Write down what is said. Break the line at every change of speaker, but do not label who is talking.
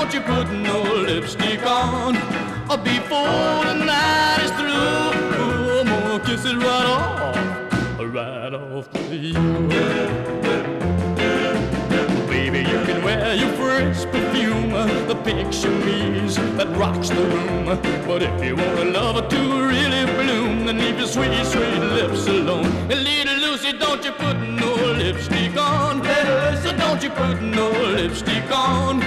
don't you put no lipstick on before the night is through. I'm gonna kiss it right off to you. Baby, you can wear your fresh perfume, the picture piece that rocks the room. But if you want a lover to really bloom, then leave your sweet, sweet lips alone. And little Lucy, don't you put no lipstick on. Little Lucy, don't you put no lipstick on